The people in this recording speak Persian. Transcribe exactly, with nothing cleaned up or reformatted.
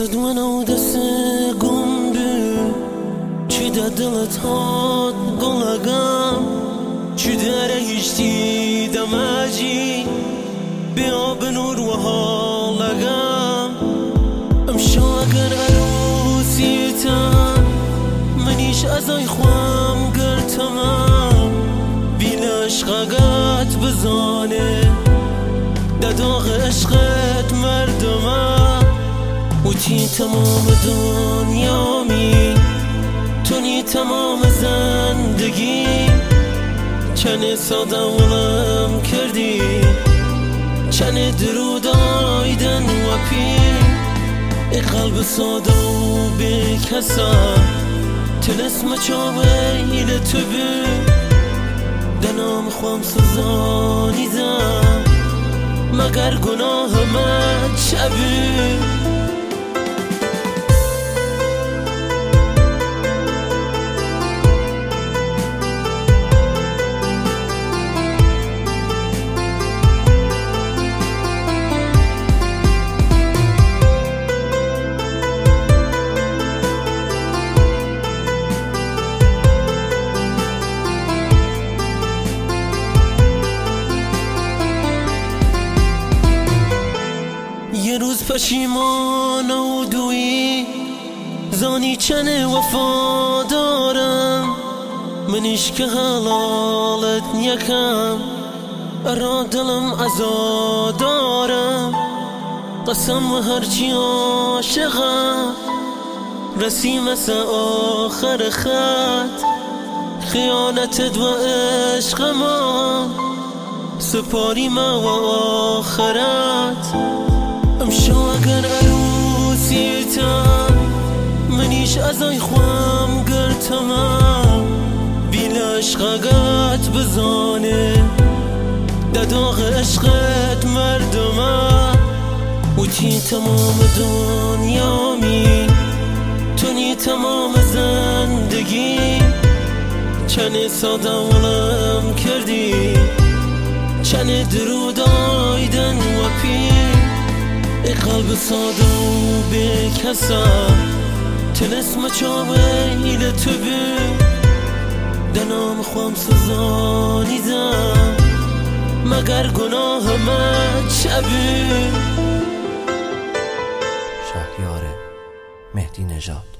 منو دست گم بی چی در دلت هات گلگم چی داره هیچ دیدم اجی بیا به نور و حالگم امشو اگر عروسیتم منیش ازای خوام گرتمم بیل عشقت بزانه داغ عشقت مردمم و تی تمام دنیامی تونی تمام زندگی چنه ساده ولم کردی چنه درود آیدن و پی ای قلب ساده و بی کسا تلسم چاویل تو بی دنام خوام سزانیدم مگر گناه من شبی یه روز پشیمان و دویی زانی چنه وفا دارم منیش که حلالت یکم ارا دلم عزا دارم قسم و هرچی عاشقم رسی مثل آخر خط خیانتت و عشق ما سپاری ما و آخرت امشو اگر عروسیتم منیش ازای خوام گرتمم بیل عشقت بزانه داغ عشقت مردمم و تی تمام دنیامی تونی تمام زندگی چنه ساده ولم کردی چنه درود آیدن و پی ای قلب ساده و بی کسا تلسم چاویل تو بی دنام خوام سزانیدم مگر گناه من شبی. شهریار مهدی نژاد.